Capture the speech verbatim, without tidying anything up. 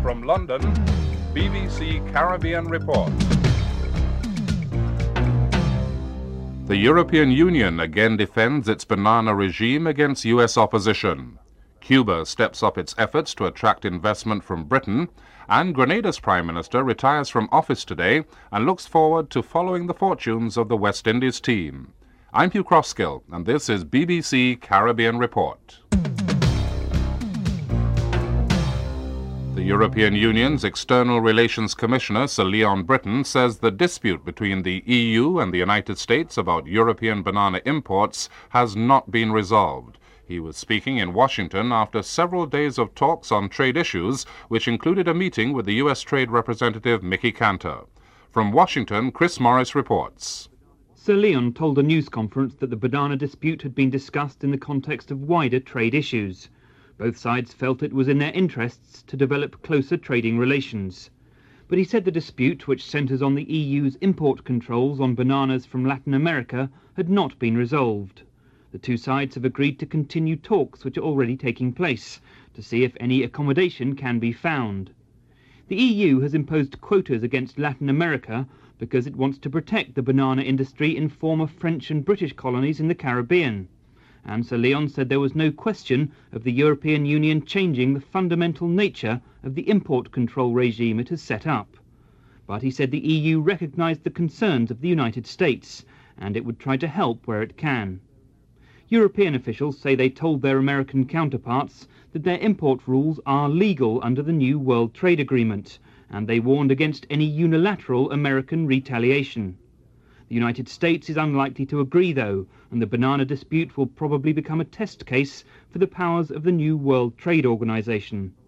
From London, B B C Caribbean Report. The European Union again defends its banana regime against U S opposition. Cuba steps up its efforts to attract investment from Britain, and Grenada's Prime Minister retires from office today and looks forward to following the fortunes of the West Indies team. I'm Hugh Crossgill, and this is B B C Caribbean Report. The European Union's External Relations Commissioner, Sir Leon Brittan, says the dispute between the E U and the United States about European banana imports has not been resolved. He was speaking in Washington after several days of talks on trade issues, which included a meeting with the U S Trade Representative Mickey Cantor. From Washington, Chris Morris reports. Sir Leon told a news conference that the banana dispute had been discussed in the context of wider trade issues. Both sides felt it was in their interests to develop closer trading relations. But he said the dispute, which centres on the E U's import controls on bananas from Latin America, had not been resolved. The two sides have agreed to continue talks which are already taking place, to see if any accommodation can be found. The E U has imposed quotas against Latin America because it wants to protect the banana industry in former French and British colonies in the Caribbean. And Sir Leon said there was no question of the European Union changing the fundamental nature of the import control regime it has set up. But he said the E U recognised the concerns of the United States, and it would try to help where it can. European officials say they told their American counterparts that their import rules are legal under the new World Trade Agreement, and they warned against any unilateral American retaliation. The United States is unlikely to agree, though, and the banana dispute will probably become a test case for the powers of the new World Trade Organization.